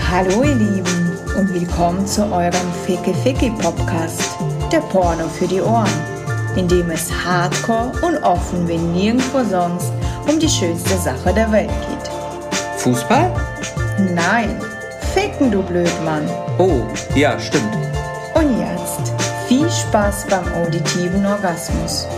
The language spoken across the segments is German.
Hallo ihr Lieben und willkommen zu eurem Ficky Ficky Podcast, der Porno für die Ohren, in dem es hardcore und offen wie nirgendwo sonst um die schönste Sache der Welt geht. Fußball? Nein, Ficken du Blödmann. Oh, ja, stimmt. Und jetzt viel Spaß beim auditiven Orgasmus.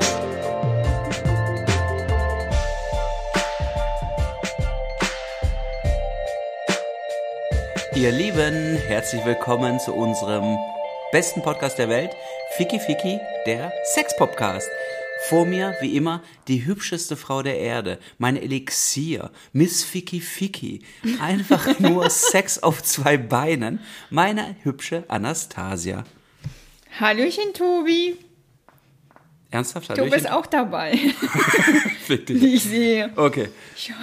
Ihr Lieben, herzlich willkommen zu unserem besten Podcast der Welt, Ficky Ficky, der Sex-Podcast. Vor mir, wie immer, die hübscheste Frau der Erde, meine Elixier, Miss Ficky Ficky. Einfach nur Sex auf zwei Beinen, meine hübsche Anastasia. Hallöchen Tobi. Ernsthaft? Du Hallöchen? bist auch dabei. Fick dich. Wie ich sehe. Okay. Ja.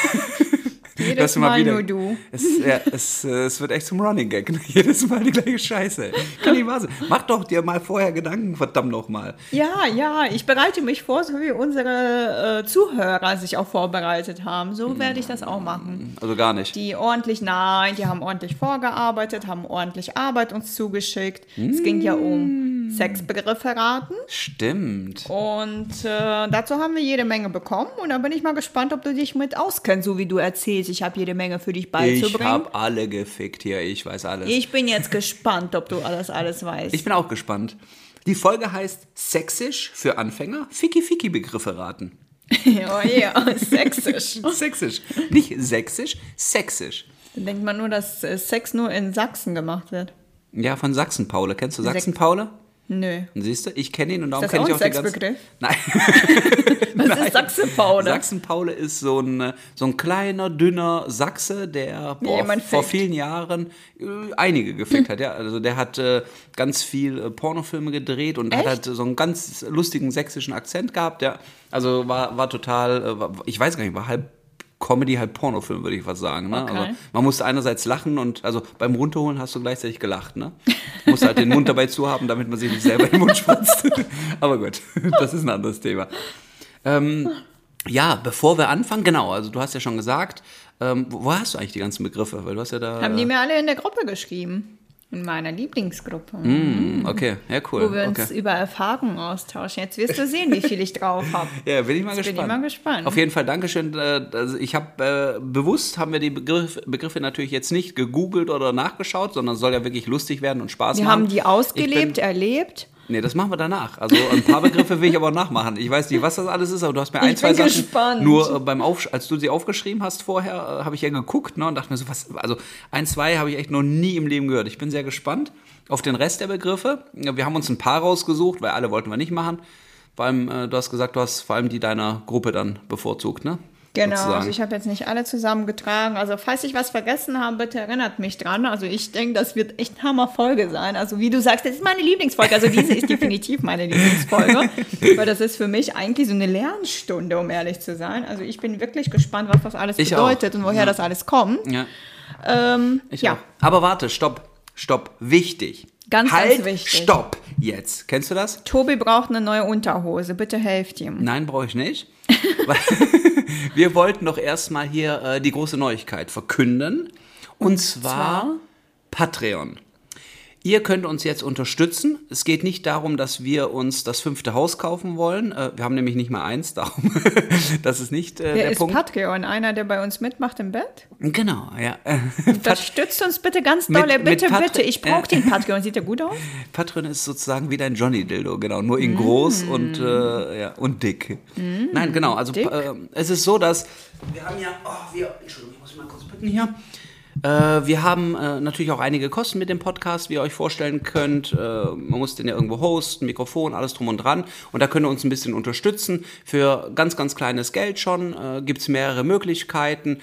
Jedes Mal wieder, nur du. Es wird echt zum Running Gag. Ne? Jedes Mal die gleiche Scheiße. Kann nicht wahr sein. Mach doch dir mal vorher Gedanken, verdammt nochmal. Ja, ich bereite mich vor, so wie unsere Zuhörer sich auch vorbereitet haben. So werde ich das auch machen. Also gar nicht. Die haben ordentlich vorgearbeitet, haben ordentlich Arbeit uns zugeschickt. Es ging ja um Sexbegriffe raten. Stimmt. Und dazu haben wir jede Menge bekommen. Und da bin ich mal gespannt, ob du dich mit auskennst, so wie du erzählst. Ich habe jede Menge für dich beizubringen. Ich habe alle gefickt hier, ich weiß alles. Ich bin jetzt gespannt, ob du alles weißt. Ich bin auch gespannt. Die Folge heißt Sächsisch für Anfänger, Ficky-Ficky-Begriffe raten. Oh ja, sächsisch. Sächsisch. Nicht sächsisch, sächsisch. Dann denkt man nur, dass Sex nur in Sachsen gemacht wird. Ja, von Sachsen-Paule. Kennst du Sachsen-Paule? Nö. Siehst du, ich kenne ihn und darum Ist das kenne ich auch auch ein den ganzen... Sexbegriff? Nein. Was ist Sachsen-Paule? Sachsen-Paule ist so ein kleiner, dünner Sachse, der vor vielen Jahren einige gefickt hat. Ja? Also der hat ganz viel Pornofilme gedreht und hat halt so einen ganz lustigen sächsischen Akzent gehabt. Ja? Also war total, ich weiß gar nicht, war halb Comedy, halb Pornofilm, würde ich fast sagen. Ne? Okay. Also man musste einerseits lachen und also beim Runterholen hast du gleichzeitig gelacht. Ne? Du musst halt den Mund dabei zu haben, damit man sich nicht selber in den Mund spritzt. Aber gut, das ist ein anderes Thema. Ja, bevor wir anfangen, genau, also du hast ja schon gesagt, wo hast du eigentlich die ganzen Begriffe? Weil du hast ja da... Haben die mir alle in der Gruppe geschrieben. In meiner Lieblingsgruppe. Okay, ja, cool. Wo wir uns über Erfahrungen austauschen. Jetzt wirst du sehen, wie viel ich drauf habe. Ja, bin ich mal gespannt. Auf jeden Fall, Dankeschön. Also ich habe bewusst, haben wir die Begriffe natürlich jetzt nicht gegoogelt oder nachgeschaut, sondern es soll ja wirklich lustig werden und Spaß machen. Wir haben die ausgelebt, erlebt. Nee, das machen wir danach. Also ein paar Begriffe will ich aber auch nachmachen. Ich weiß nicht, was das alles ist, aber du hast mir zwei Sachen gespannt. Nur als du sie aufgeschrieben hast vorher, habe ich ja geguckt, ne, und dachte mir so, also 2 habe ich echt noch nie im Leben gehört. Ich bin sehr gespannt auf den Rest der Begriffe. Wir haben uns ein paar rausgesucht, weil alle wollten wir nicht machen. Vor allem, du hast gesagt, du hast vor allem die deiner Gruppe dann bevorzugt, ne? Genau, sozusagen. Also ich habe jetzt nicht alle zusammengetragen. Also falls ich was vergessen habe, bitte erinnert mich dran. Also ich denke, das wird echt eine Hammerfolge sein. Also wie du sagst, das ist meine Lieblingsfolge. Also diese ist definitiv meine Lieblingsfolge. Weil das ist für mich eigentlich so eine Lernstunde, um ehrlich zu sein. Also ich bin wirklich gespannt, was das alles bedeutet und woher das alles kommt. Ja. Ich auch. Aber warte, stopp, wichtig. Ganz wichtig. Stopp, jetzt. Kennst du das? Tobi braucht eine neue Unterhose. Bitte helft ihm. Nein, brauche ich nicht. Wir wollten doch erstmal hier die große Neuigkeit verkünden. Und zwar Patreon. Ihr könnt uns jetzt unterstützen. Es geht nicht darum, dass wir uns das 5. Haus kaufen wollen. Wir haben nämlich nicht mal eins, darum. Das ist nicht der ist Punkt. Patreon, einer, der bei uns mitmacht im Bett? Genau, ja. Unterstützt uns bitte ganz doll. Bitte. Ich brauche den Patreon. Sieht der gut aus? Patreon ist sozusagen wie dein Johnny-Dildo, genau. Nur in groß und dick. Nein, genau. Also es ist so, dass wir haben ja... Entschuldigung, ich muss mal kurz picken hier. Wir haben natürlich auch einige Kosten mit dem Podcast, wie ihr euch vorstellen könnt. Man muss den ja irgendwo hosten, Mikrofon, alles drum und dran. Und da könnt ihr uns ein bisschen unterstützen. Für ganz, ganz kleines Geld schon gibt es mehrere Möglichkeiten.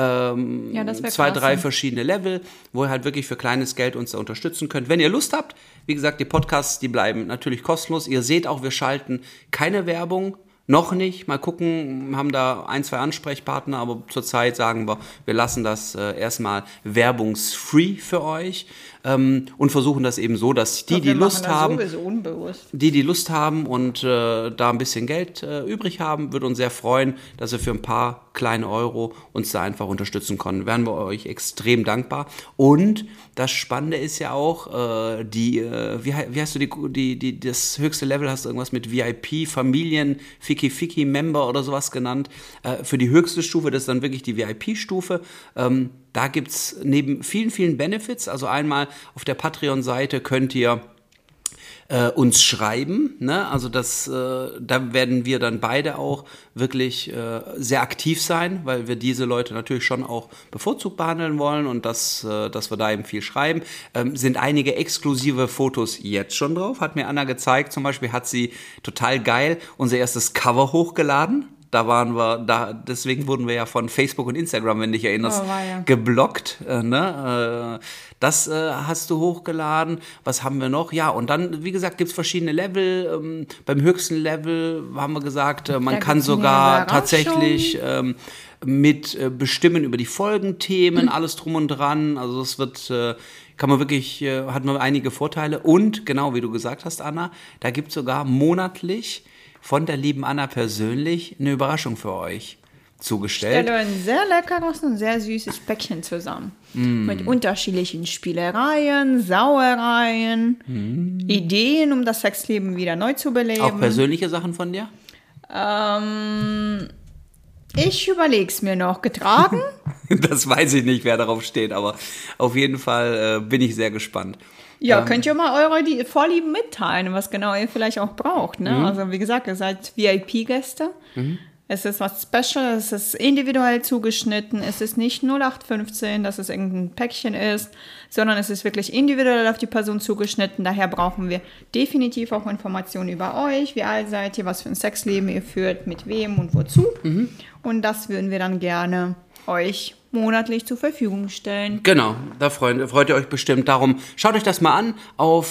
2, 3 verschiedene Level, wo ihr halt wirklich für kleines Geld uns da unterstützen könnt. Wenn ihr Lust habt, wie gesagt, die Podcasts, die bleiben natürlich kostenlos. Ihr seht auch, wir schalten keine Werbung. Noch nicht, mal gucken, haben da 1, 2 Ansprechpartner, aber zurzeit sagen wir lassen das erstmal werbungsfree für euch und versuchen das eben so, dass die Lust haben, die Lust haben und da ein bisschen Geld übrig haben, würde uns sehr freuen, dass ihr für ein paar kleine Euro uns da einfach unterstützen können. Wären wir euch extrem dankbar. Und das Spannende ist ja auch, wie hast du das höchste Level, hast du irgendwas mit VIP, Familien, Fiki Member oder sowas genannt. Für die höchste Stufe, das ist dann wirklich die VIP-Stufe. Da gibt es neben vielen, vielen Benefits, also einmal auf der Patreon-Seite könnt ihr uns schreiben, ne? Also da werden wir dann beide auch wirklich sehr aktiv sein, weil wir diese Leute natürlich schon auch bevorzugt behandeln wollen und dass wir da eben viel schreiben. Sind einige exklusive Fotos jetzt schon drauf, hat mir Anna gezeigt, zum Beispiel hat sie total geil unser erstes Cover hochgeladen. Deswegen wurden wir ja von Facebook und Instagram, wenn du dich erinnerst, geblockt. Das hast du hochgeladen. Was haben wir noch? Ja, und dann, wie gesagt, gibt es verschiedene Level. Beim höchsten Level haben wir gesagt, man kann sogar tatsächlich mit bestimmen über die Folgenthemen, alles drum und dran. Also es wird... hat man einige Vorteile. Und genau wie du gesagt hast, Anna, da gibt es sogar monatlich von der lieben Anna persönlich eine Überraschung für euch zugestellt. Ich stelle ein sehr leckeres und sehr süßes Päckchen zusammen. Mit unterschiedlichen Spielereien, Sauereien, Ideen, um das Sexleben wieder neu zu beleben. Auch persönliche Sachen von dir? Ich überlege es mir noch. Getragen? Das weiß ich nicht, wer darauf steht, aber auf jeden Fall bin ich sehr gespannt. Ja, könnt ihr mal eure Vorlieben mitteilen, was genau ihr vielleicht auch braucht. Ne? Also wie gesagt, ihr seid VIP-Gäste. Es ist was Special, es ist individuell zugeschnitten. Es ist nicht 0815, dass es irgendein Päckchen ist, sondern es ist wirklich individuell auf die Person zugeschnitten. Daher brauchen wir definitiv auch Informationen über euch. Wie alt seid ihr, was für ein Sexleben ihr führt, mit wem und wozu. Und das würden wir dann gerne euch monatlich zur Verfügung stellen. Genau, da freut ihr euch bestimmt. Darum schaut euch das mal an auf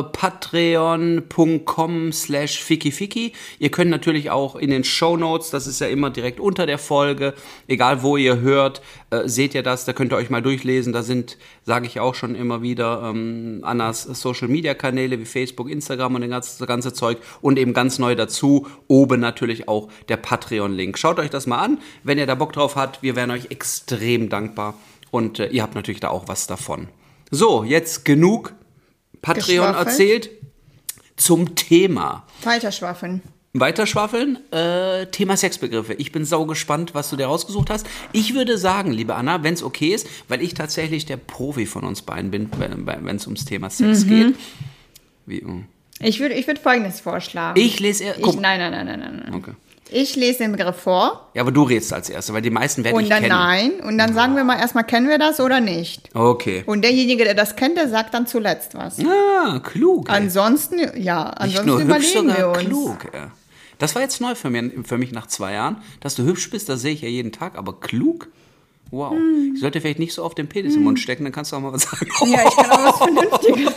patreon.com/fikifiki. Ihr könnt natürlich auch in den Shownotes, das ist ja immer direkt unter der Folge, egal wo ihr hört, seht ihr das, da könnt ihr euch mal durchlesen. Da sind, sage ich auch schon immer wieder, Annas Social-Media-Kanäle wie Facebook, Instagram und das ganze Zeug und eben ganz neu dazu, oben natürlich auch der Patreon-Link. Schaut euch das mal an, wenn ihr da Bock drauf habt. Wir wären euch extrem dankbar und ihr habt natürlich da auch was davon. So, jetzt genug Patreon erzählt zum Thema. Weiterschwaffeln, Thema Sexbegriffe. Ich bin saugespannt, was du dir rausgesucht hast. Ich würde sagen, liebe Anna, wenn es okay ist, weil ich tatsächlich der Profi von uns beiden bin, wenn es ums Thema Sex geht. Ich würde Folgendes vorschlagen. Ich lese Nein. Okay. Ich lese den Begriff vor. Ja, aber du redest als Erster, weil die meisten werden dich kennen. Und dann sagen wir mal erstmal, kennen wir das oder nicht? Okay. Und derjenige, der das kennt, der sagt dann zuletzt was. Ah, klug. Ansonsten überlegen wir uns. Klug, ja. Das war jetzt neu für mich nach 2 Jahren. Dass du hübsch bist, das sehe ich ja jeden Tag, aber klug? Wow. Ich sollte vielleicht nicht so oft den Penis im Mund stecken, dann kannst du auch mal was sagen. Ja, ich kann auch was Vernünftiges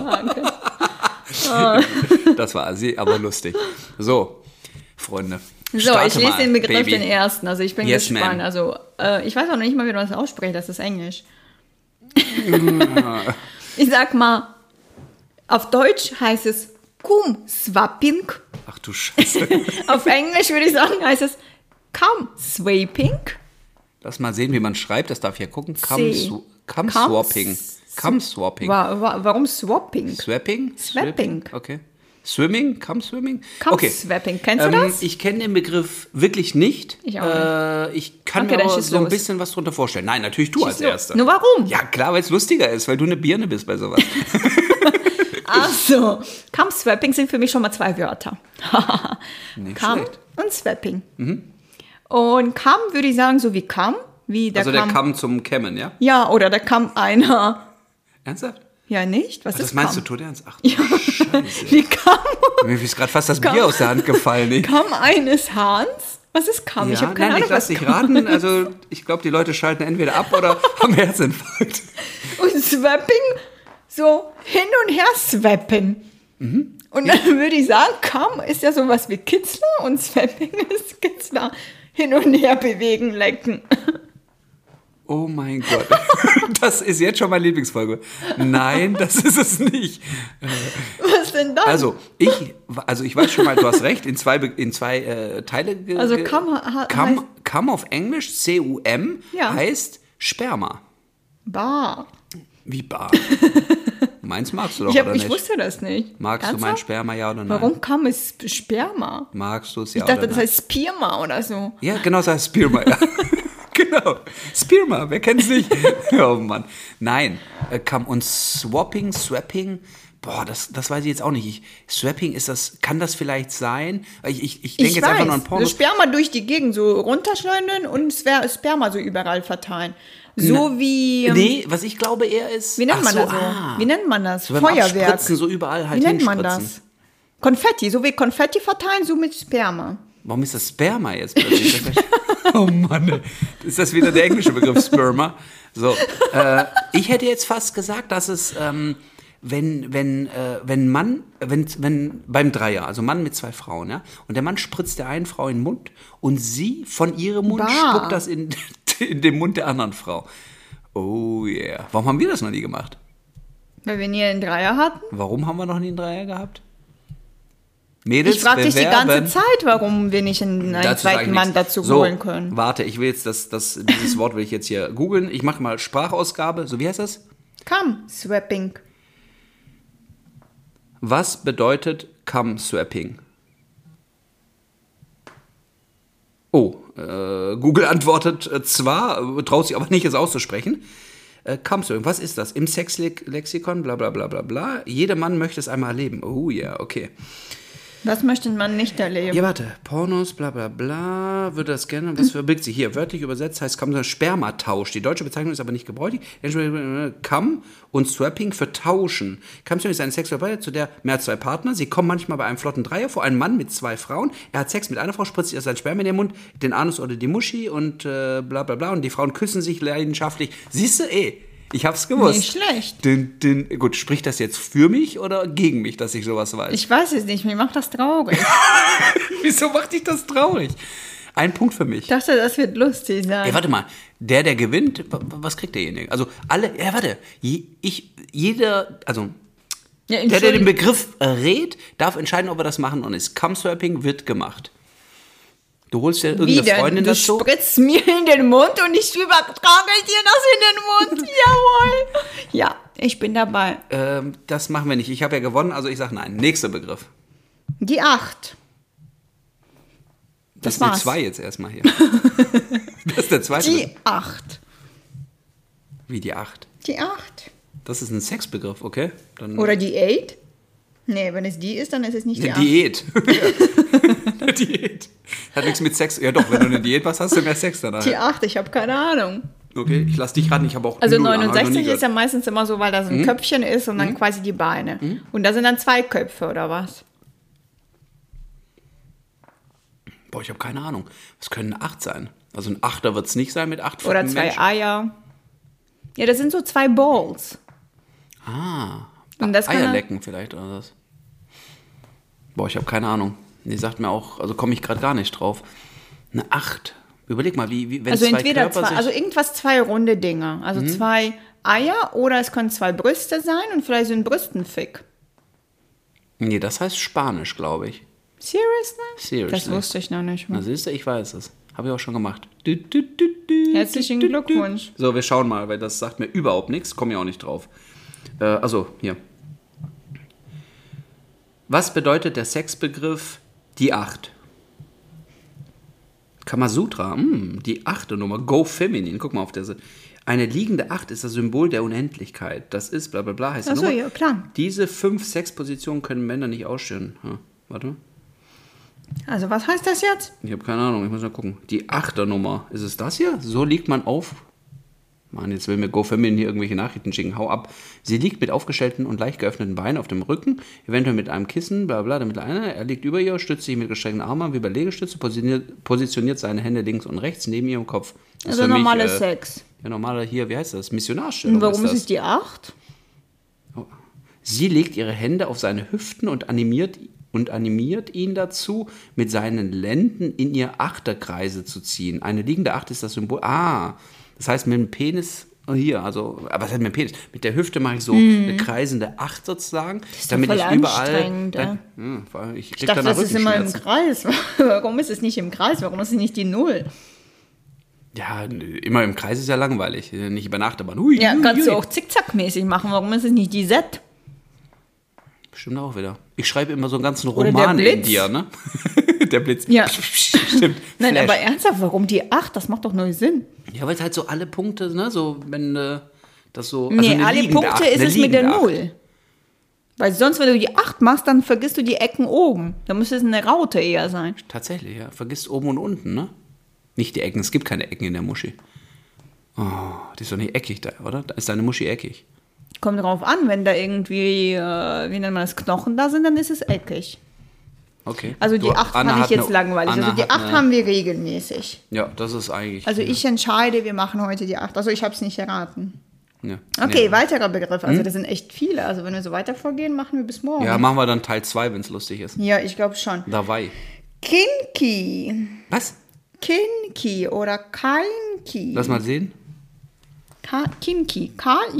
sagen. Das war aber lustig. So, Freunde. So, ich lese den Begriff, Baby. Den ersten. Also ich bin gespannt. Man. Also ich weiß auch noch nicht mal, wie man das ausspricht. Das ist Englisch. Ich sag mal, auf Deutsch heißt es Cum-Swapping. Ach du Scheiße. Auf Englisch würde ich sagen, heißt es Cum-Swapping. Lass mal sehen, wie man schreibt. Das darf ich ja gucken. Cum-Swapping. Cum-Swapping. Warum Swapping? Swapping? Okay. Swimming? Cum-Swimming? Cum-Swapping. Kennst du das? Ich kenne den Begriff wirklich nicht. Ich auch nicht. Ich kann mir aber so ein bisschen was drunter vorstellen. Nein, natürlich du als Erster. Nur warum? Ja, klar, weil es lustiger ist, weil du eine Birne bist bei sowas. Ach so. Cum-Swapping sind für mich schon mal 2 Wörter. Nicht Cum schlecht. und Swapping. Und Cum würde ich sagen, so wie Cum. Der Kamm zum Kämmen, ja? Ja, oder der Kamm einer. Ernsthaft? Ja, nicht? Was das ist meinst Kamm? du tot ernst? Ach, Scheiße. Wie Kamm? Mir ist gerade fast das Bier aus der Hand gefallen. Kamm eines Hahns? Was ist Kamm? Ja, ich habe keine Ahnung, ich lass dich raten. Also, ich glaube, die Leute schalten entweder ab oder haben Herzinfarkt. Und Swapping, so hin und her swappen. Und dann würde ich sagen, Come ist ja sowas wie Kitzler und Swapping ist Kitzler. Hin und her bewegen, lecken. Oh mein Gott. Das ist jetzt schon meine Lieblingsfolge. Nein, das ist es nicht. Was denn das? Also ich weiß schon mal, du hast recht, in zwei Teile. Also Cum auf Englisch, C-U-M, Ja. heißt Sperma. Bar. Wie Bar? Meins magst du doch, Ich oder nicht? wusste das nicht. Magst du mein Ernsthaft? Sperma, ja oder nein? Warum Come ist Sperma? Magst du es, ja Ich dachte, oder das nein? heißt Spirma oder so. Ja, genau, das heißt Sperma, ja. Genau, Sperma, wer kennt's nicht? Oh Mann. Nein, Cum und Swapping, boah, das weiß ich jetzt auch nicht. Swapping, kann das vielleicht sein? Ich denke jetzt einfach nur an Porno. So Sperma durch die Gegend so runterschleudern und Sperma so überall verteilen. So wie... Nee, was ich glaube eher ist... Wie nennt man das so? Wie nennt man das? Feuerwerk. Abspritzen, so überall halt Wie nennt man hinspritzen. das? Konfetti, so wie Konfetti verteilen, so mit Sperma. Warum ist das Sperma jetzt plötzlich? Oh Mann, ey. Ist das wieder der englische Begriff Sperma? So, ich hätte jetzt fast gesagt, dass es, wenn beim Dreier, also Mann mit 2 Frauen, ja, und der Mann spritzt der einen Frau in den Mund und sie von ihrem Mund spuckt das in den Mund der anderen Frau. Oh yeah. Warum haben wir das noch nie gemacht? Weil wir nie einen Dreier hatten. Warum haben wir noch nie einen Dreier gehabt? Mädels, Ich frage dich die bewerben. ganze Zeit, warum wir nicht einen Dazu sag ich zweiten Mann nichts. dazu So, holen können. Warte, ich will jetzt dieses Wort will ich jetzt hier googeln. Ich mache mal Sprachausgabe. So, wie heißt das? Come, Swapping. Was bedeutet Cum-Swapping? Oh, Google antwortet zwar, traut sich aber nicht, es auszusprechen. Cum-Swapping, was ist das? Im Sexlexikon, bla bla bla bla bla. Jeder Mann möchte es einmal erleben. Oh ja, okay. Das möchte man nicht erleben. Ja, warte. Pornos, bla bla bla. Würde das gerne. Was verbirgt sich hier? Wörtlich übersetzt heißt Spermatausch. Die deutsche Bezeichnung ist aber nicht gebräuchlich. Cum und Swapping für Tauschen. Cum-Swapping ist eine sexuelle zu der mehr als 2 Partner. Sie kommen manchmal bei einem flotten Dreier vor. Ein Mann mit 2 Frauen. Er hat Sex mit einer Frau, spritzt ihr sein Sperma in den Mund, den Anus oder die Muschi und bla bla bla. Und die Frauen küssen sich leidenschaftlich. Siehst du, ich hab's gewusst. Nicht schlecht. Gut, spricht das jetzt für mich oder gegen mich, dass ich sowas weiß? Ich weiß es nicht, mir macht das traurig. Wieso macht dich das traurig? Ein Punkt für mich. Ich dachte, das wird lustig sein. Ey, warte mal, der gewinnt, was kriegt derjenige? Also alle, jeder, also Ja, der den Begriff rät, darf entscheiden, ob er das machen und ist. Cum-Swapping wird gemacht. Du holst dir irgendeine Freundin du dazu. spritzt mir in den Mund und ich übertrage dir das in den Mund. Jawohl. Ja, ich bin dabei. Das machen wir nicht. Ich habe ja gewonnen, also ich sage nein. Nächster Begriff. Die 8. Das war's. sind die 2 jetzt erstmal hier. Das ist der zweite. Die 8. Wie die 8? Die 8. Das ist ein Sexbegriff, okay? Dann Oder die 8? Nee, wenn es die ist, dann ist es nicht die 8. Diät. Eine Diät. Hat nichts mit Sex. Ja doch, wenn du eine Diät machst, hast du mehr Sex danach. Die 8, ich habe keine Ahnung. Okay, ich lass dich raten, ich habe auch Also null Ahnung, hab ich noch 69 nie ist ja gehört. meistens immer so, weil da so ein Köpfchen ist und dann quasi die Beine. Und da sind dann 2 Köpfe, oder was? Boah, ich habe keine Ahnung. Was können 8 sein? Also ein Achter wird es nicht sein mit 8 Oder 2 Menschen. Eier. Ja, das sind so 2 Balls. Und das kann Eier er- lecken vielleicht oder was? Boah, ich habe keine Ahnung. Die sagt mir auch, also komme ich gerade gar nicht drauf. Eine 8. Überleg mal, wenn Also 2 entweder Körper 2, sich... also irgendwas 2 runde Dinge. Also 2 Eier oder es können 2 Brüste sein und vielleicht so ein Brüstenfick. Nee, das heißt Spanisch, glaube ich. Seriously? Das Seriously. wusste ich noch nicht Na mal. siehst du, ich weiß es. Habe ich auch schon gemacht. Herzlichen Glückwunsch. So, wir schauen mal, weil das sagt mir überhaupt nichts. Komme ich auch nicht drauf. Also, hier. Was bedeutet der Sexbegriff die 8? Kamasutra, die 8. Nummer, Go Feminin. Guck mal auf der Seite. Eine liegende 8 ist das Symbol der Unendlichkeit. Das ist bla bla bla, heißt die Achso, Nummer. ja, klar. Diese 5 Sexpositionen können Männer nicht ausstellen. Warte. Also was heißt das jetzt? Ich habe keine Ahnung, ich muss mal gucken. Die 8. Nummer. Ist es das hier? So liegt man auf. Mann, jetzt will mir GoFamily hier irgendwelche Nachrichten schicken. Hau ab. Sie liegt mit aufgestellten und leicht geöffneten Beinen auf dem Rücken, eventuell mit einem Kissen, bla bla, damit einer. Er liegt über ihr, stützt sich mit gestreckten Armen wie bei Liegestütze, positioniert seine Hände links und rechts neben ihrem Kopf. Das ist Also für mich, normale Sex. Ja, normale hier, wie heißt das? Missionarstellung. Und warum ist das? es die 8? Sie legt ihre Hände auf seine Hüften und animiert ihn dazu, mit seinen Lenden in ihr Achterkreise zu ziehen. Eine liegende Acht ist das Symbol. Das heißt, mit dem Penis hier, also, aber was heißt mit dem Penis? Mit der Hüfte mache ich so eine kreisende Acht sozusagen, Das ist damit voll ich überall. Ich dachte, das ist immer im Kreis. Warum ist es nicht im Kreis? Warum ist es nicht die Null? Ja, immer im Kreis ist ja langweilig. Nicht über Nacht, aber hui. Ja, kannst du auch zickzackmäßig machen. Warum ist es nicht die Z? Stimmt auch wieder. Ich schreibe immer so einen ganzen Oder Roman der in dir, ne? Der Blitz. Ja. Stimmt. Nein, Flash. aber ernsthaft, warum die 8? Das macht doch null Sinn. Ja, weil es halt so alle Punkte, ne? So, wenn das so. Also Nee, eine alle liegende Punkte Acht, ist eine es mit der liegende Acht. 0. Weil sonst, wenn du die 8 machst, dann vergisst du die Ecken oben. Da müsste es eine Raute eher sein. Tatsächlich, ja. Vergisst oben und unten, ne? Nicht die Ecken. Es gibt keine Ecken in der Muschi. Oh, die ist doch nicht eckig da, oder? Da ist deine Muschi eckig. Kommt drauf an, wenn da irgendwie, wie nennt man das, Knochen da sind, dann ist es eckig. Okay. Also die 8 fand ich jetzt langweilig. Also die 8 haben wir regelmäßig. Ja, das ist eigentlich. Also ich entscheide, wir machen heute die 8. Also ich habe es nicht erraten. Ja. Okay, Nee. weiterer Begriff. Also das sind echt viele. Also wenn wir so weiter vorgehen, machen wir bis morgen. Ja, machen wir dann Teil 2, wenn es lustig ist. Ja, ich glaube schon. Dabei. Kinky. Was? Kinky oder Kinky. Lass mal sehen. Kinky.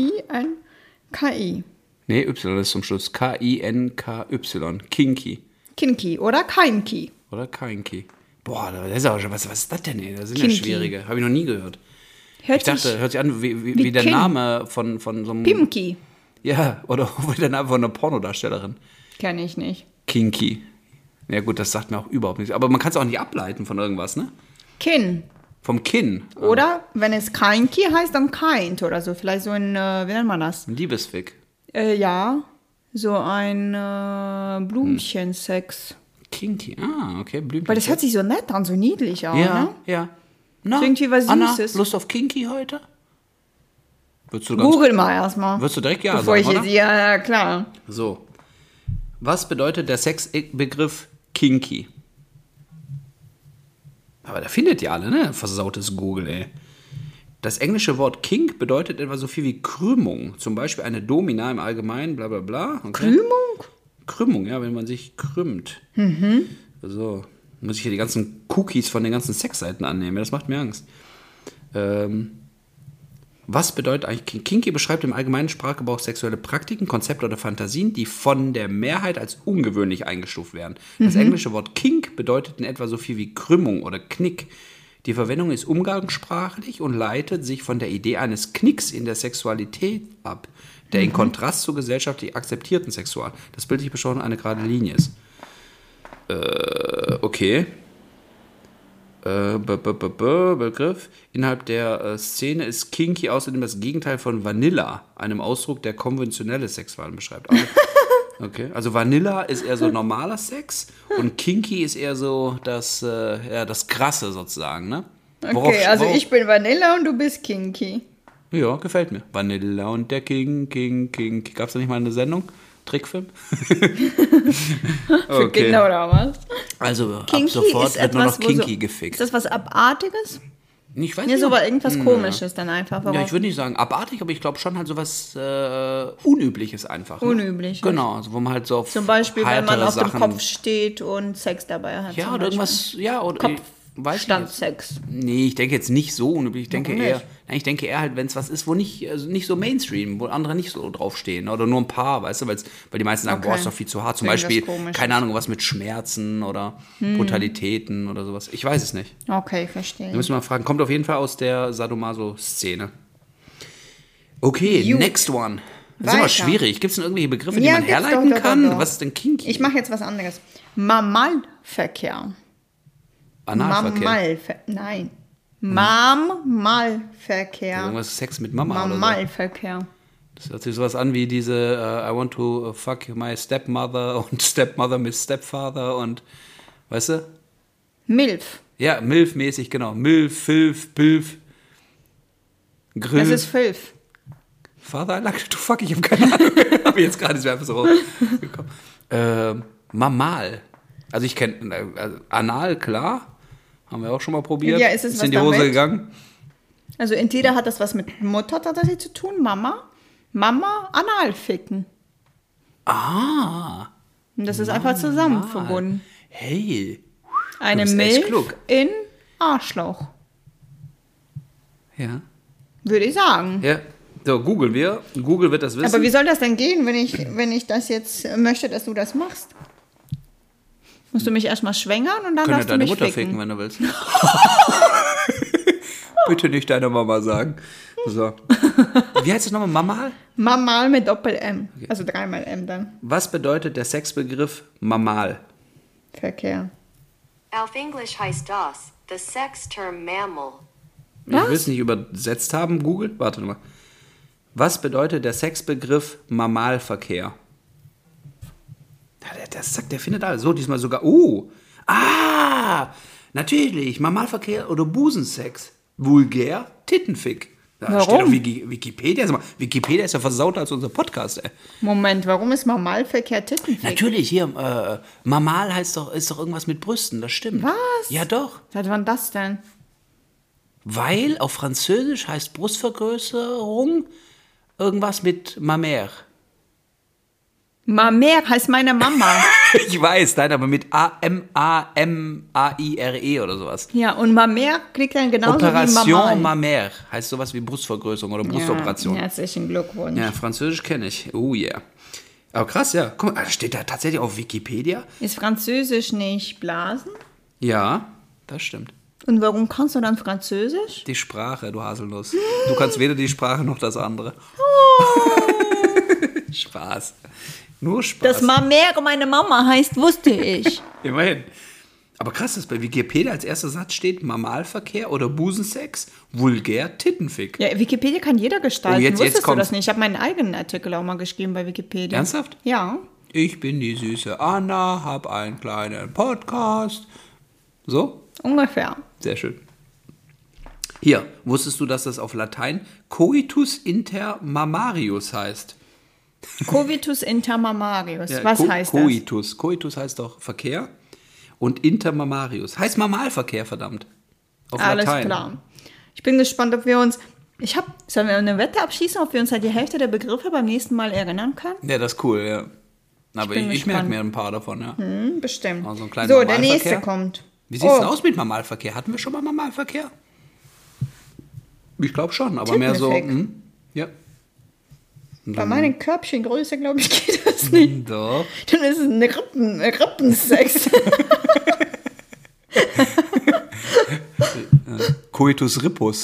K-I-N-K-I. Nee, Y ist zum Schluss. K-I-N-K-Y. Kinky. Kinky oder Kinky. Oder Kinky. Boah, das ist auch schon, was ist das denn? Ey? Das sind ja Kinky. schwierige. Habe ich noch nie gehört. Hört Hört sich an wie der King. Name von so einem. Pimki. Ja, oder wie der Name von einer Pornodarstellerin. Kenne ich nicht. Kinky. Ja gut, das sagt mir auch überhaupt nichts. Aber man kann es auch nicht ableiten von irgendwas, ne? Kin. Vom Kinn. Oder wenn es Kinky heißt, dann kind oder so. Vielleicht so ein, wie nennt man das? Ein Liebesfick. Ja, so ein Blümchensex. Kinky, okay. Blümchen. Weil das hört sich so nett an, so niedlich an, Ja, ne? ja. Na, So irgendwie was Anna, Süßes. Lust auf Kinky heute? Würdest du Google mal erstmal. Würdest du direkt ja Bevor sagen, ich oder? jetzt, ja, klar. So. Was bedeutet der Sexbegriff Kinky? Aber da findet ihr alle, ne? Versautes Google, ey. Das englische Wort Kink bedeutet etwa so viel wie Krümmung. Zum Beispiel eine Domina im Allgemeinen, bla bla bla. Okay. Krümmung? Krümmung, ja, wenn man sich krümmt. So. Muss ich hier die ganzen Cookies von den ganzen Sexseiten annehmen. Das macht mir Angst. Was bedeutet eigentlich Kinky? Beschreibt im allgemeinen Sprachgebrauch sexuelle Praktiken, Konzepte oder Fantasien, die von der Mehrheit als ungewöhnlich eingestuft werden. Das englische Wort Kink bedeutet in etwa so viel wie Krümmung oder Knick. Die Verwendung ist umgangssprachlich und leitet sich von der Idee eines Knicks in der Sexualität ab, der in Kontrast zur gesellschaftlich akzeptierten Sexual, das bildlich beschrieben eine gerade Linie ist. Okay. Begriff. Innerhalb der Szene ist Kinky außerdem das Gegenteil von Vanilla, einem Ausdruck, der konventionelle Sexualen beschreibt. Okay, also Vanilla ist eher so normaler Sex und Kinky ist eher so das Krasse sozusagen, ne? Okay, also ich bin Vanilla und du bist Kinky. Ja, gefällt mir. Vanilla und der King. Gab's da nicht mal eine Sendung? Trickfilm? Für Kinder oder was? Also Kinky ab sofort ist wird nur noch etwas, wo so- Kinky gefickt. Ist das was Abartiges? Ich weiß Ja, nicht, so ob- was irgendwas Komisches dann einfach. Ja, Warum? ich würde nicht sagen abartig, aber ich glaube schon halt so was Unübliches einfach. Ne? Unübliches. Genau, also wo man halt so auf Zum Beispiel, wenn man heitere auf dem Sachen, Kopf steht und Sex dabei hat. Ja, zum oder Beispiel. irgendwas, ja, oder weiß ich jetzt. Kopfstandsex. Nee, ich denke jetzt nicht so unüblich. Warum Ich denke eher halt, wenn es was ist, wo nicht so Mainstream, wo andere nicht so draufstehen. Oder nur ein paar, weißt du, weil die meisten sagen, Okay. boah, ist doch viel zu hart. Zum Irgendwas Beispiel, Komisches. keine Ahnung, was mit Schmerzen oder Brutalitäten oder sowas. Ich weiß es nicht. Okay, Wir verstehe. müssen mal fragen. Kommt auf jeden Fall aus der Sadomaso-Szene. Okay, Gut. next one. Das ist immer Weiter. schwierig. Gibt es denn irgendwelche Begriffe, die Ja, man gibt's herleiten doch. kann? Was ist denn Kinky? Ich mache jetzt was anderes. Mammalverkehr. Analverkehr. Nein. Mammalverkehr. Irgendwas Sex mit Mama oder so. Mammalverkehr. Das hört sich sowas an wie diese I want to fuck my stepmother und Stepmother mit Stepfather und, weißt du? Milf. Ja, Milf-mäßig, genau. Milf, Filf, Pilf, Grill. Das ist Filf. Father, I like to fuck, ich habe keine Ahnung. Hab ich jetzt gerade, ist mir einfach so rausgekommen. Mammal. Also ich kenne, Anal, klar. Haben wir auch schon mal probiert. Ja, ist es was in die Hose damit? gegangen. Also entweder hat das was mit Mutter tatsächlich zu tun, Mama. Mama, Anal ficken. Ah. Und das ist einfach zusammen verbunden. Hey. Eine bist echt Milch klug. in Arschloch, Ja. würde ich sagen. Ja. So, Google wird das wissen. Aber wie soll das denn gehen, wenn ich das jetzt möchte, dass du das machst? Musst du mich erstmal schwängern und dann Können ja darfst du deine mich Mutter ficken. ficken, wenn du willst. Bitte nicht deiner Mama sagen. So. Wie heißt das nochmal? Mamal? Mamal mit Doppel-M. Also 3-mal M dann. Was bedeutet der Sexbegriff Mamal? Verkehr. Auf Englisch heißt das the sex term mammal. Ich will es nicht übersetzt haben, Google. Warte mal. Was bedeutet der Sexbegriff Mamalverkehr? Ja, der findet alles. So, diesmal sogar. Natürlich. Mamalverkehr oder Busensex. Vulgär, Tittenfick. Da Warum? steht auf Wikipedia. Sag mal, Wikipedia ist ja versauter als unser Podcast, ey. Moment, warum ist Mamalverkehr Tittenfick? Natürlich, hier, Mamal ist doch irgendwas mit Brüsten, das stimmt. Was? Ja, doch. Seit wann das denn? Weil auf Französisch heißt Brustvergrößerung irgendwas mit Mamère. Mamère heißt meine Mama. Ich weiß, nein, aber mit A-M-A-M-A-I-R-E oder sowas. Ja, und Mamère klingt dann genauso Operation wie Mamal. Mamère heißt sowas wie Brustvergrößerung oder Brustoperation. Ja, herzlichen Glückwunsch. Ja, Französisch kenne ich. Oh yeah. Aber krass, ja. Guck mal, steht da tatsächlich auf Wikipedia? Ist Französisch nicht Blasen? Ja, das stimmt. Und warum kannst du dann Französisch? Die Sprache, du Haselnuss. Du kannst weder die Sprache noch das andere. Spaß. Nur Spaß. Dass Mamère meine Mama heißt, wusste ich. Immerhin. Aber krass, dass bei Wikipedia als erster Satz steht Mamalverkehr oder Busensex, vulgär, Tittenfick. Ja, Wikipedia kann jeder gestalten. Oh, jetzt Wusstest du kommt's. das nicht? Ich habe meinen eigenen Artikel auch mal geschrieben bei Wikipedia. Ernsthaft? Ja. Ich bin die süße Anna, hab einen kleinen Podcast. So? Ungefähr. Sehr schön. Hier, wusstest du, dass das auf Latein Coitus inter mammarius heißt? Covitus inter mammarius. Ja, Was heißt das? Coitus. Coitus heißt doch Verkehr. Und inter mammarius. Heißt Mamalverkehr, verdammt. Auf Alles Latein. klar. Ich bin gespannt, ob wir uns... Sollen wir eine Wette abschließen, ob wir uns an die Hälfte der Begriffe beim nächsten Mal erinnern können? Ja, das ist cool, ja. Aber bin ich merke gespannt. mir ein paar davon, ja. Bestimmt. Also einen kleinen So, der Mamalverkehr. nächste kommt. Wie sieht es denn aus mit Mamalverkehr? Hatten wir schon mal Mamalverkehr? Ich glaube schon, aber mehr so... Tittenfick. Ja. Bei meinen Körbchengröße, glaube ich, geht das nicht. Doch. Dann ist es ein Rippensex. Coitus Rippus.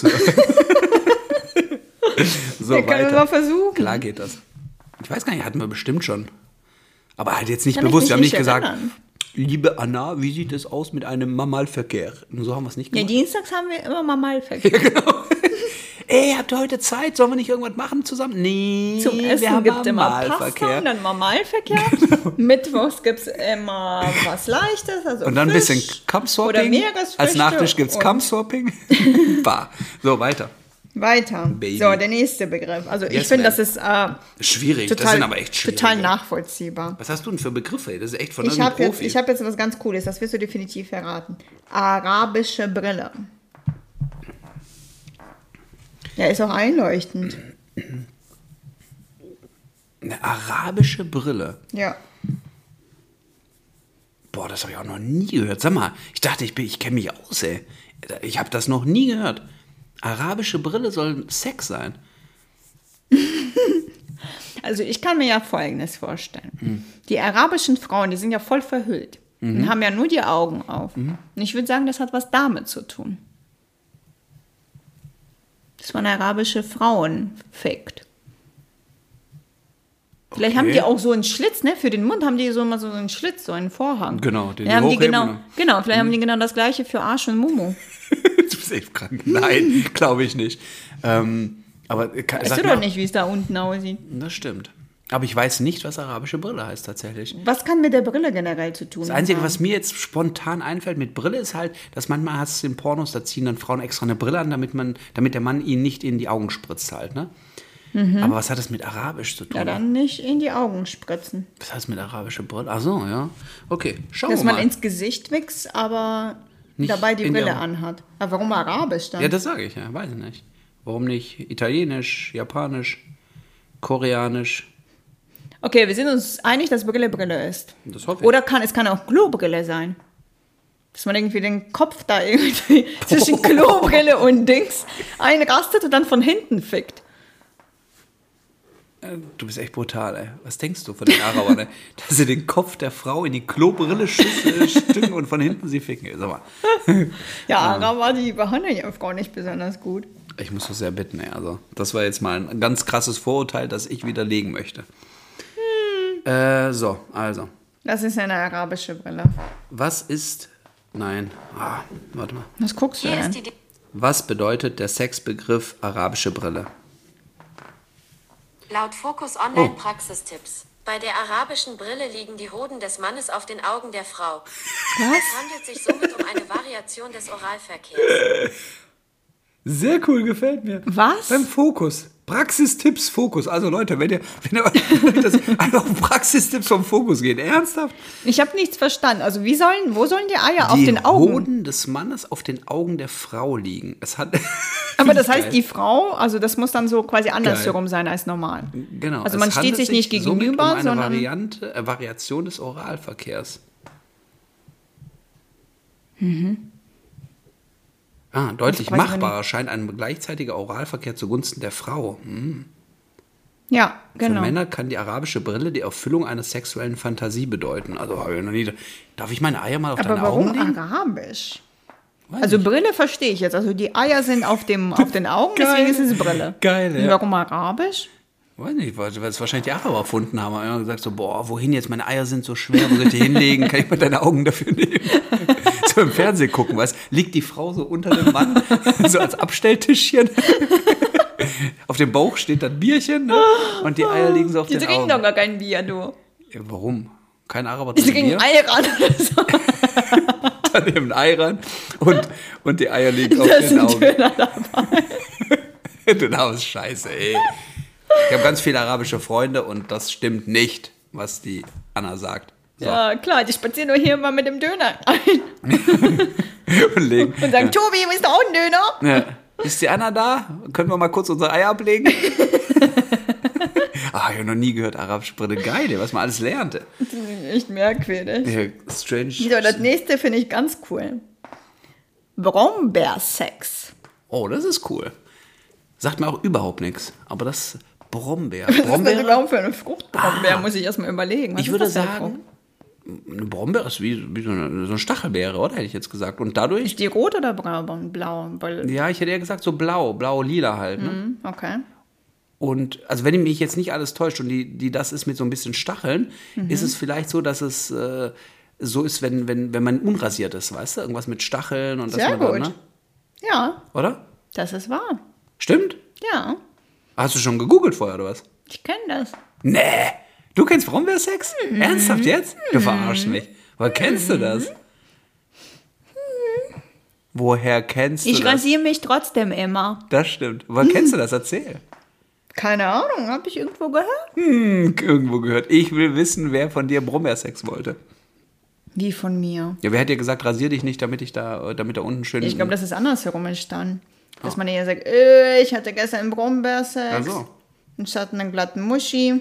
So, Ja, können wir mal versuchen. Klar geht das. Ich weiß gar nicht, hatten wir bestimmt schon. Aber halt jetzt nicht Kann ich bewusst. mich Wir haben nicht nicht gesagt, erinnern. liebe Anna, wie sieht es aus mit einem Mamalverkehr? Und so haben wir es nicht Ja, gemacht. dienstags haben wir immer Mamalverkehr. Ey, habt ihr heute Zeit? Sollen wir nicht irgendwas machen zusammen? Nee, Zum wir Essen haben gibt es immer Pasta Mamalverkehr. und dann Mamalverkehr. Mittwochs gibt es immer was Leichtes, also Und dann ein Fisch bisschen oder Cumswapping. Meeresfrüchte. Als Nachtisch gibt es und- Cumswapping. Bah. So, weiter. Weiter. Baby. So, der nächste Begriff. Also ich Yes, finde, ma'am. das ist Schwierig, das total, sind aber echt schwierig. total nachvollziehbar. Was hast du denn für Begriffe? Das ist echt von Ich irgendeinem habe jetzt, Profi. ich hab jetzt was ganz Cooles, das wirst du definitiv verraten. Arabische Brille. Ja, ist auch einleuchtend. Eine arabische Brille. Ja. Boah, das habe ich auch noch nie gehört. Sag mal, ich dachte, ich kenne mich aus, ey. Ich habe das noch nie gehört. Arabische Brille soll Sex sein. Also ich kann mir ja Folgendes vorstellen. Die arabischen Frauen, die sind ja voll verhüllt. Und haben ja nur die Augen auf. Und ich würde sagen, das hat was damit zu tun. Dass man arabische Frauen fickt. Vielleicht haben die auch so einen Schlitz, ne? Für den Mund haben die so immer so einen Schlitz, so einen Vorhang. Genau, den Vielleicht haben die hochheben genau, und dann- genau, vielleicht haben die genau das gleiche für Arsch und Mumu. Du bist echt krank. Nein, glaube ich nicht. Aber Weißt sag du mal, doch nicht, wie es da unten aussieht. Das stimmt. Aber ich weiß nicht, was arabische Brille heißt tatsächlich. Was kann mit der Brille generell zu tun Das Einzige, haben? was mir jetzt spontan einfällt mit Brille, ist halt, dass manchmal hast du in Pornos, da ziehen dann Frauen extra eine Brille an, damit der Mann ihnen nicht in die Augen spritzt halt, ne? Aber was hat das mit Arabisch zu tun? Ja, dann nicht in die Augen spritzen. Was heißt mit arabischer Brille? Ach so, ja. Okay, schauen Dass wir man mal. ins Gesicht wächst, aber Nicht dabei die in die Brille Augen. anhat. Aber warum arabisch dann? Ja, das sage ich ja, weiß ich nicht. Warum nicht Italienisch, Japanisch, Koreanisch? Okay, wir sind uns einig, dass Brille Brille ist. Das hoffe ich. Oder es kann auch Klobrille sein. Dass man irgendwie den Kopf da irgendwie zwischen Klobrille und Dings einrastet und dann von hinten fickt. Du bist echt brutal, ey. Was denkst du von den Arabern, ey? Dass sie den Kopf der Frau in die Klobrille stücken und von hinten sie ficken. Sag mal. Ja, Araber, die behandeln ja Frauen nicht besonders gut. Ich muss das sehr bitten, ey. Also, das war jetzt mal ein ganz krasses Vorurteil, das ich widerlegen möchte. So, also. Das ist eine arabische Brille. Was ist... Nein. Warte mal. Was guckst du Hier denn? ist die Was bedeutet der Sexbegriff arabische Brille? Laut Focus Online Praxistipps. Bei der arabischen Brille liegen die Hoden des Mannes auf den Augen der Frau. Es handelt sich somit um eine Variation des Oralverkehrs. Sehr cool, gefällt mir. Was? Beim Fokus. Praxistipps Fokus. Also Leute, wenn ihr das einfach auf Praxistipps vom Fokus geht. Ernsthaft? Ich habe nichts verstanden. Also wo sollen die Eier auf Die den Augen? Hoden des Mannes auf den Augen der Frau liegen. Es hat Aber das heißt, die Frau, also das muss dann so quasi andersherum sein als normal. Genau. Also man steht sich nicht gegenüber, um sondern eine Variation des Oralverkehrs. Deutlich Also quasi, machbarer scheint ein gleichzeitiger Oralverkehr zugunsten der Frau. ja, Für genau. Männer kann die arabische Brille die Erfüllung einer sexuellen Fantasie bedeuten. Also habe ich noch nie. Darf ich meine Eier mal auf Aber deine warum Augen legen? arabisch? Weiß Also nicht. Brille verstehe ich jetzt. Also die Eier sind auf den Augen, deswegen ist es Brille. Geil, ja. Und warum arabisch? Weiß nicht, weil es wahrscheinlich die Araber erfunden haben. Haben gesagt so, boah, wohin jetzt? Meine Eier sind so schwer, wo soll ich die hinlegen? Kann ich mal deine Augen dafür nehmen? So im Fernsehen gucken, weißt liegt die Frau so unter dem Mann, so als Abstelltischchen. Auf dem Bauch steht dann Bierchen, ne? Und die Eier liegen so auf Die den trinken Augen. doch gar kein Bier, du. Ja, warum? Kein Araber Die trinkt trinken Bier? Eier ran oder so. Dann eben ein Ei ran und die Eier liegen auf Da den sind Augen. Döner dabei. Du bist scheiße, ey. Ich habe ganz viele arabische Freunde und das stimmt nicht, was die Anna sagt. So. Ja, klar, die spazieren nur hier mal mit dem Döner ein. Und legen. Und sagen, Tobi, willst du auch einen Döner? Ja. Ist die Anna da? Können wir mal kurz unsere Eier ablegen? Ich habe noch nie gehört, arabische Brille. Geil, was man alles lernte. Das ist echt merkwürdig. Ja, strange. So, das nächste finde ich ganz cool. Brombeersex. Oh, das ist cool. Sagt mir auch überhaupt nichts. Aber das Brombeer. Was ist das Brombeere? überhaupt für eine Frucht? Brombeer, muss ich erstmal überlegen. Was Ich ist würde das für eine sagen, eine Brombeere ist wie so eine Stachelbeere, oder? Hätte ich jetzt gesagt. Und dadurch, Ist die rot oder blau? ja, ich hätte eher gesagt so blau-lila halt. Ne? Okay. Und also wenn mich jetzt nicht alles täuscht und die das ist mit so ein bisschen Stacheln, ist es vielleicht so, dass es so ist, wenn man unrasiert ist, weißt du? Irgendwas mit Stacheln und das Sehr man dann, gut. ne? Ja, Oder? das ist wahr. Stimmt? Ja, Hast du schon gegoogelt vorher, oder was? ich kenne das. Nee. Du kennst Brombeersex? Ernsthaft jetzt? Du verarschst mich. Woher kennst du das? Woher kennst du Ich das? rasiere mich trotzdem immer. Das stimmt. Woher kennst du das? Erzähl. Keine Ahnung, habe ich irgendwo gehört? Irgendwo gehört. Ich will wissen, wer von dir Brombeersex wollte. Wie von mir. Ja, wer hat dir gesagt, rasier dich nicht, damit da unten schön... Ich glaube, das ist andersherum entstanden. Dass man eher sagt, ich hatte gestern einen Brombeersex. Ach so. Und statt einen glatten Muschi.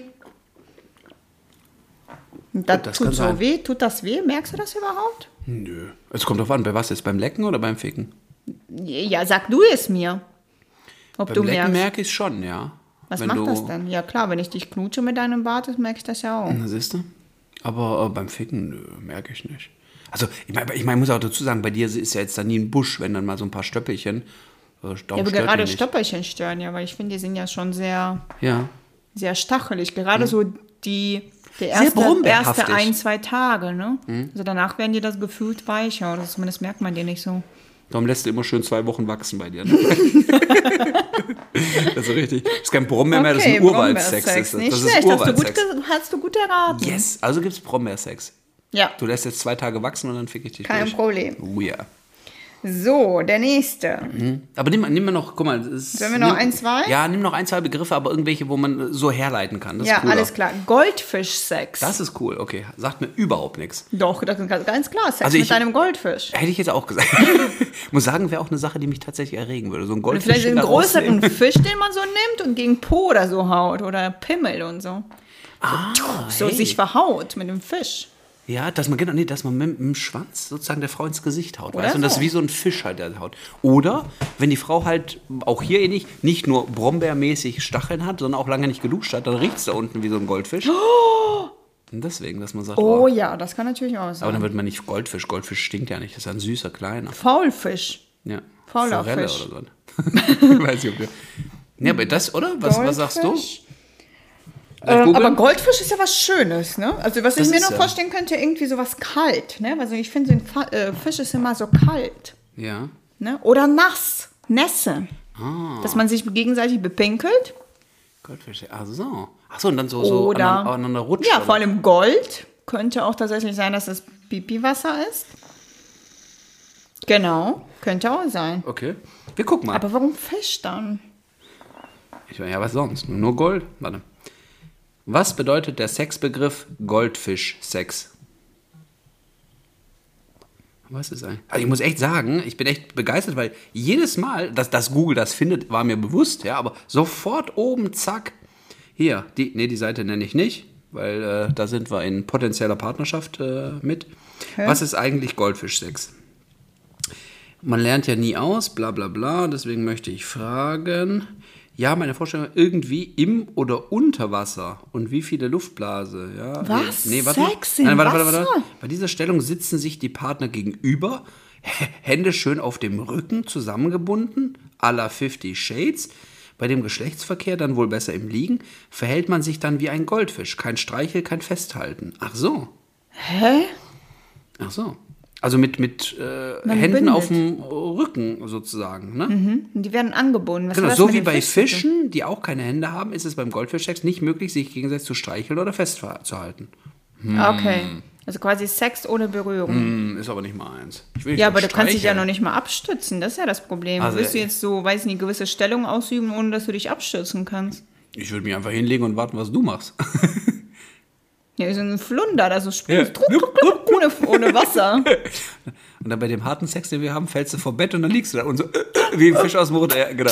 Und das Das tut kann so sein. weh. Tut das weh? Merkst du das überhaupt? Nö. Es kommt drauf an, bei was jetzt? Beim Lecken oder beim Ficken? Ja, sag du es mir. Ob Beim du Lecken merkst. merke ich es schon, ja. Was Wenn macht du, das denn? Ja klar, wenn ich dich knutsche mit deinem Bart, das merke ich das ja auch. Na, siehst du? Aber beim Ficken, nö, merke ich nicht. Also, ich mein, muss auch dazu sagen, bei dir ist ja jetzt da nie ein Busch, wenn dann mal so ein paar Stöppelchen. Ja, aber gerade Stopperchen stören ja, weil ich finde, die sind ja schon sehr, Ja. sehr stachelig. Gerade so der Sehr erste brombeerhaftig. 1-2 Tage, ne? Also danach werden die das gefühlt weicher. Oder zumindest merkt man die nicht so. Darum lässt du immer schön 2 Wochen wachsen bei dir. Ne? Das ist richtig. Das ist kein Brombeer mehr, das ist ein Urwaldsex. Brombeersex. Das Nicht ist schlecht, Urwaldsex. hast du gut erraten. Yes, also gibt es Brombeersex. Ja, Du lässt jetzt 2 Tage wachsen und dann fick ich dich kein durch. Problem. Oh ja. So, der nächste. Aber nimm mal noch, guck mal. Sollen wir noch 1, 2? Ja, nimm noch 1, 2 Begriffe, aber irgendwelche, wo man so herleiten kann. Das Ja, ist cooler. alles klar. Goldfischsex. Das ist cool, okay. Sagt mir überhaupt nichts. Doch, das ist ganz klar. Sex Also mit einem Goldfisch. Hätte ich jetzt auch gesagt. Muss sagen, wäre auch eine Sache, die mich tatsächlich erregen würde. So ein Oder Goldfisch. vielleicht einen da größeren rausnehmen. Fisch, den man so nimmt und gegen Po oder so haut. Oder Pimmel und so. So sich verhaut mit dem Fisch. Ja, dass man mit dem Schwanz sozusagen der Frau ins Gesicht haut, Oder weißt du? Und das so. ist wie so ein Fisch halt, der haut. Oder wenn die Frau halt auch hier ähnlich nicht nur brombeermäßig Stacheln hat, sondern auch lange nicht geduscht hat, dann riecht es da unten wie so ein Goldfisch. Und deswegen, dass man sagt, Oh ja, das kann natürlich auch aber sein. dann wird man nicht Goldfisch. Goldfisch stinkt ja nicht, das ist ein süßer Kleiner. Faulfisch. Ja. Fauler Forelle Fisch. oder so. Weiß ich, ob wir. Ja, aber das, oder? Was sagst du? Goldfisch. Aber Goldfisch ist ja was Schönes, ne? Also was Das ich mir ist noch ja- vorstellen könnte, irgendwie sowas kalt, ne? Also ich finde, so ein Fisch ist immer so kalt, Ja. ne? Oder nass, Nässe. Ah. Dass man sich gegenseitig bepinkelt. Goldfisch, ach so, und dann so Oder, aneinander rutscht. ja, oder? vor allem Gold könnte auch tatsächlich sein, dass es Pipi-Wasser ist. Genau, könnte auch sein. Okay, wir gucken mal. Aber warum Fisch dann? Ich meine, ja, was sonst? Nur Gold? Warte. Was bedeutet der Sexbegriff Goldfisch-Sex? Was ist eigentlich? Also ich muss echt sagen, ich bin echt begeistert, weil jedes Mal, dass Google das findet, war mir bewusst, ja, aber sofort oben, zack, hier, die Seite nenne ich nicht, weil da sind wir in potenzieller Partnerschaft mit. Okay. Was ist eigentlich Goldfisch-Sex? Man lernt ja nie aus, bla bla bla, deswegen möchte ich fragen, ja, meine Vorstellung, irgendwie im oder unter Wasser und wie viele Luftblase, ja. Was? Warte mal. Sex im Nein, Wasser? Bei dieser Stellung sitzen sich die Partner gegenüber, Hände schön auf dem Rücken zusammengebunden, à la 50 Shades. Bei dem Geschlechtsverkehr dann wohl besser im Liegen, verhält man sich dann wie ein Goldfisch, kein Streichel, kein Festhalten. Ach so. Hä? Ach so. Also mit Händen bindet. auf dem Rücken sozusagen, ne? Und die werden angebunden. Was Genau, hat das so mit wie dem bei Fisch zu tun? Fischen, die auch keine Hände haben, ist es beim Goldfischsex nicht möglich, sich gegenseitig zu streicheln oder festzuhalten. Okay. Also quasi Sex ohne Berührung. Ist aber nicht mal eins. Ich will nicht Ja, so aber du kannst dich ja streicheln. noch nicht mal abstützen. Das ist ja das Problem. Also, Willst du jetzt so, weiß nicht, gewisse Stellung ausüben, ohne dass du dich abstützen kannst? Ich würde mich einfach hinlegen und warten, was du machst. Ja, so ein Flunder, da so Ja. sprüht, ohne Wasser. Und dann bei dem harten Sex, den wir haben, fällst du vom Bett und dann liegst du da und so wie ein Fisch aus dem Ruder. Ja, genau.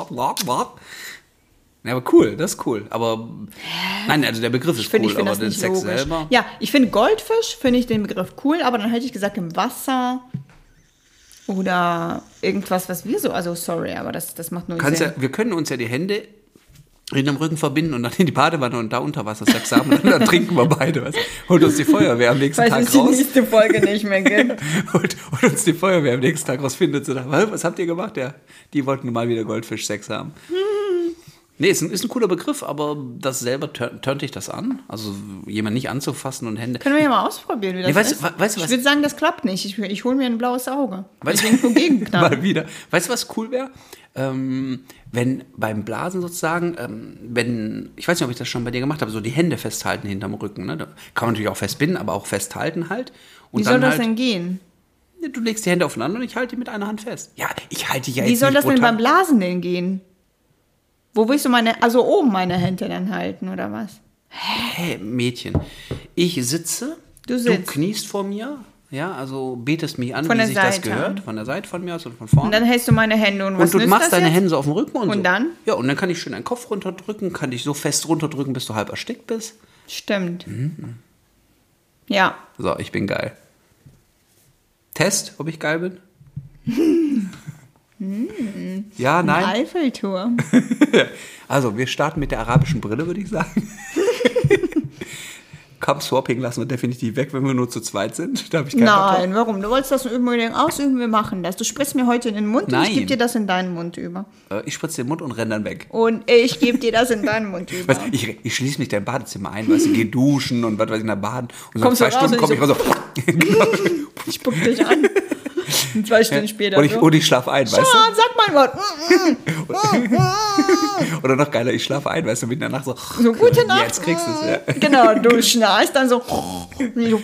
Ja, aber cool, das ist cool. Aber nein, also der Begriff ist cool, aber das den nicht Sex logisch. selber. Ja, ich finde Goldfisch, finde ich den Begriff cool, aber dann hätte ich gesagt im Wasser oder irgendwas, was wir so, also sorry, aber das macht nur Sinn. Wir können uns ja die Hände hinterm Rücken verbinden und dann in die Badewanne und da Unterwassersex haben und dann trinken wir beide was. Holt uns die Feuerwehr am nächsten Weil Tag es die raus. nächste Folge nicht mehr gibt. Holt uns die Feuerwehr am nächsten Tag raus, findet sie da. Was habt ihr gemacht? Ja, die wollten mal wieder Goldfisch-Sex haben. Nee, ist ein cooler Begriff, aber das selber turnt dich das an? Also jemand nicht anzufassen und Hände. Können wir ja mal ausprobieren, wie das Nee, weißt ist. du was? Ich würde sagen, das klappt nicht. Ich hole mir ein blaues Auge. Weißt du, Deswegen gegenknallen. mal wieder. Weißt du, was cool wäre? Wenn beim Blasen sozusagen, ich weiß nicht, ob ich das schon bei dir gemacht habe, so die Hände festhalten hinterm Rücken. Ne? Da kann man natürlich auch festbinden, aber auch festhalten halt. Und Wie dann soll das halt, denn gehen? Du legst die Hände aufeinander und ich halte die mit einer Hand fest. Ja, ich halte die ja Wie jetzt soll nicht das denn brutal. beim Blasen denn gehen? Wo willst du oben meine Hände dann halten, oder was? Hey, Mädchen, ich sitze, Du du sitzt. kniest vor mir, ja, also betest mich an, Von wie der sich das Seite. gehört, von der Seite von mir aus oder von vorne. Und dann hältst du meine Hände und was Und du nützt machst das deine jetzt? Hände so auf dem Rücken und so. Und dann? Ja, und dann kann ich schön deinen Kopf runterdrücken, kann dich so fest runterdrücken, bis du halb erstickt bist. Stimmt. Ja. So, ich bin geil. Test, ob ich geil bin? Ja, nein. Eiffelturm. Also, wir starten mit der arabischen Brille, würde ich sagen. Cup-Swapping lassen wir definitiv weg, wenn wir nur zu zweit sind. Da habe ich keinen Bock drauf. Nein, warum? Du wolltest das unbedingt ausüben, wir machen das. Du spritzt mir heute in den Mund und Nein. ich gebe dir das in deinen Mund über. Ich spritze den Mund und renne dann weg. Und ich gebe dir das in deinen Mund über. Weißt, ich schließe mich da im Badezimmer ein, weißt du, geh duschen und was weiß ich, nach Baden. Und so Kommst nach du 2 raus Stunden und komme ich so- raus. Ich spuck dich an. Und 2 Stunden später so. Und ich schlafe ein, weißt Schatz, sag mal Wort. du? Oder noch geiler, ich schlafe ein, weißt du, mitten in der Nacht so. So, gute Nacht. Jetzt kriegst du es, ja. Genau, du schnarchst dann so. So.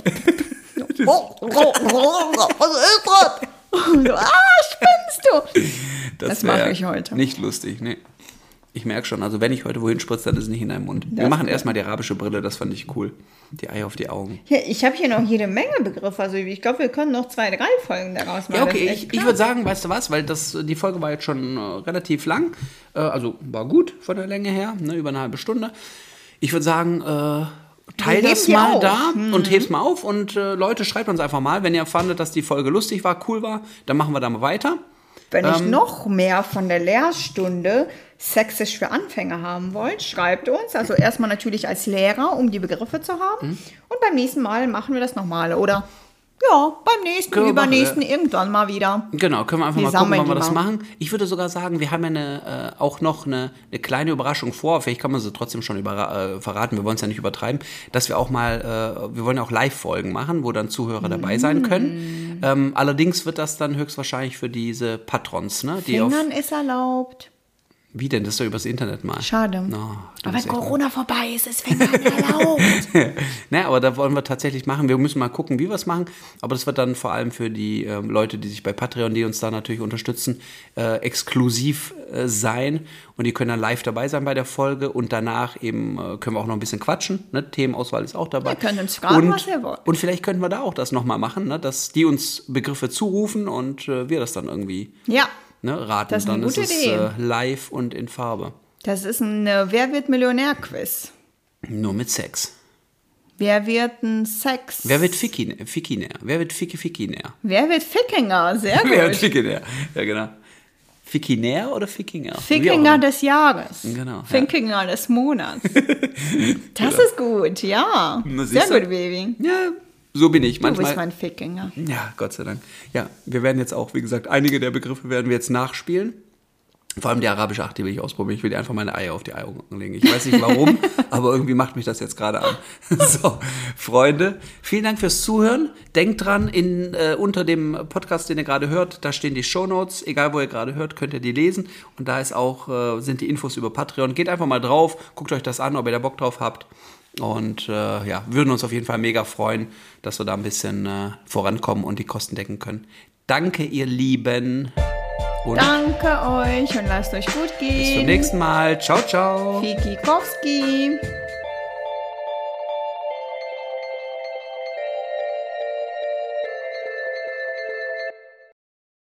Was ist das? So, spinnst du? Das mache wär ich heute. Nicht lustig, nee. Ich merke schon, also wenn ich heute wohin spritze, dann ist es nicht in deinem Mund. Wir Das machen ist erstmal die arabische Brille, das fand ich cool. Die Eier auf die Augen. Ja, ich habe hier noch jede Menge Begriffe. Also ich glaube, wir können noch 2, 3 Folgen daraus machen. Ja, okay, Das ist echt ich krass. würde sagen, weißt du was, weil die Folge war jetzt schon relativ lang, also war gut von der Länge her, ne, über eine halbe Stunde. Ich würde sagen, teil das mal da und heb's mal auf. Und Leute, schreibt uns einfach mal, wenn ihr fandet, dass die Folge lustig war, cool war, dann machen wir da mal weiter. Wenn ihr noch mehr von der Lehrstunde Sächsisch für Anfänger haben wollt, schreibt uns. Also erstmal natürlich als Lehrer, um die Begriffe zu haben. Und beim nächsten Mal machen wir das nochmal. Oder ja, beim nächsten, übernächsten irgendwann mal wieder. Genau, können wir einfach mal gucken, wann wir das machen. Ich würde sogar sagen, wir haben ja auch noch eine kleine Überraschung vor. Vielleicht kann man sie trotzdem schon verraten. Wir wollen es ja nicht übertreiben. Dass wir auch mal, wir wollen ja auch Live-Folgen machen, wo dann Zuhörer dabei sein können. Allerdings wird das dann höchstwahrscheinlich für diese Patrons, ne? Fingern ist erlaubt. Wie denn? Das ist doch übers Internet mal. Schade. Aber wenn Corona vorbei ist, ist Fingern erlaubt. Naja, aber da wollen wir tatsächlich machen. Wir müssen mal gucken, wie wir es machen. Aber das wird dann vor allem für die Leute, die sich bei Patreon, die uns da natürlich unterstützen, exklusiv sein. Und die können dann live dabei sein bei der Folge. Und danach eben können wir auch noch ein bisschen quatschen. Ne? Themenauswahl ist auch dabei. Wir können uns fragen, was ihr wollt. Und vielleicht könnten wir da auch das nochmal machen, ne? Dass die uns Begriffe zurufen und wir das dann irgendwie... Ja. Ne, raten, das ist dann eine gute ist es live und in Farbe. Das ist ein Wer wird Millionär-Quiz. Nur mit Sex. Wer wird ein Sex? Wer wird Fickinär? Wer wird Fickinär? Wer wird Fickinger? Sehr gut. Wer wird Fickinär? Ja, genau. Fickinär oder Fickinger? Fickinger des Jahres. Genau. Fickinger des Monats. Das ist gut, ja. Sehr gut, Baby. Ja. So bin ich. Du bist mein Fickinger. Ja, Gott sei Dank. Ja, wir werden jetzt auch, wie gesagt, einige der Begriffe werden wir jetzt nachspielen. Vor allem die arabische 8, die will ich ausprobieren. Ich will dir einfach meine Eier auf die Augen legen. Ich weiß nicht warum, aber irgendwie macht mich das jetzt gerade an. So, Freunde, vielen Dank fürs Zuhören. Denkt dran, unter dem Podcast, den ihr gerade hört, da stehen die Shownotes. Egal, wo ihr gerade hört, könnt ihr die lesen. Und da ist auch, sind die Infos über Patreon. Geht einfach mal drauf, guckt euch das an, ob ihr da Bock drauf habt. Und ja, würden uns auf jeden Fall mega freuen, dass wir da ein bisschen vorankommen und die Kosten decken können. Danke, ihr Lieben. Und danke euch und lasst euch gut gehen. Bis zum nächsten Mal. Ciao, ciao. Fikikowski.